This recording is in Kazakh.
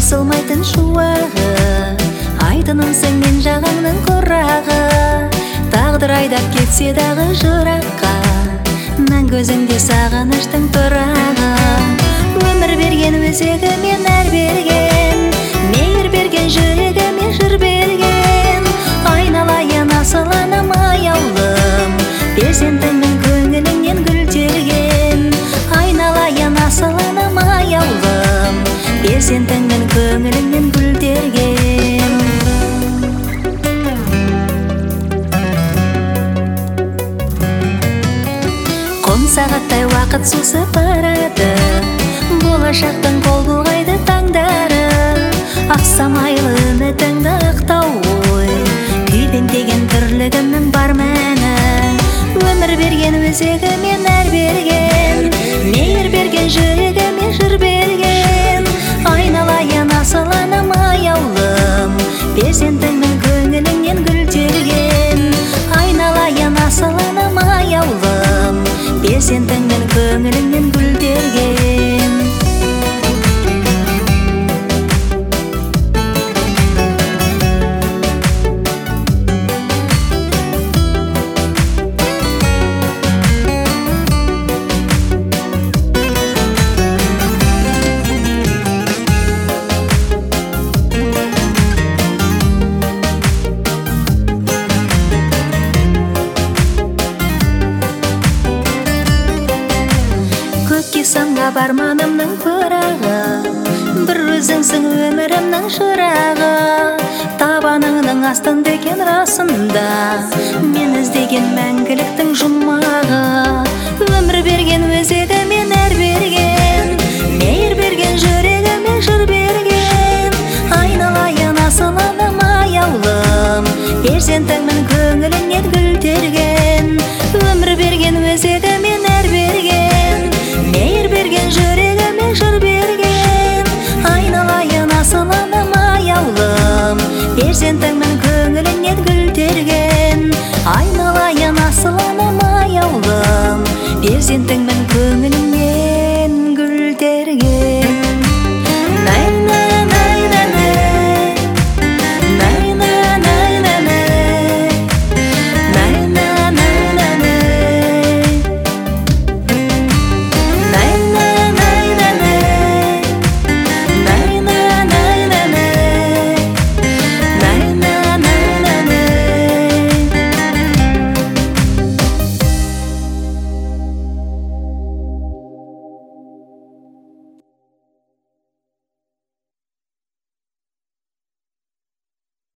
таусылмайтын шуағы, айтынымсың мен жағаңның құрағы. Тағдыр айдап кетсе дағы жыраққа, мәңгі өзіңде сағыныштың тұрағы. Өмір берген өзегі мен әр берген, мейір берген жүрегіме жыр берген. Айналайын асыланым аяулым, перзентіңнің көңіліңнен гүл терген. Айналайын асыланым аяулым, перзентіңнің көңіліңнен гүл терген. Қон сағаттай уақыт сусып барады, болашақтың қол бұлғайды таңдары. Ақсамайлы үмітіңді ақтау ой, күйбеңдеген тірлігімнің бар мәні. Өмір берген өзегі мен әр берген, мейір берген жүрегіме жыр берген. Айналайын асыланым аяулым, перзентіңнің көңіліңнен гүл терген. Айналайын асыланым аяулым, перзентіңнің көңіліңнен гүл терген. Көкке самға барманымның пырағы, бір өзіңсің өмірімнің шырағы. Табаныңның астында екен расында, мен іздеген мәңгіліктің жұмағы. Өмір берген өзегі мен әр берген, мейір берген жүрегіме жыр берген. Айналайын асыланым аяулым, перзентіңнің көңіліңнен гүл терген. Өмір берген өзегі мен әр берген, мейір берген жүрегіме жыр берген. Айналайын асыланым аяулым, перзентің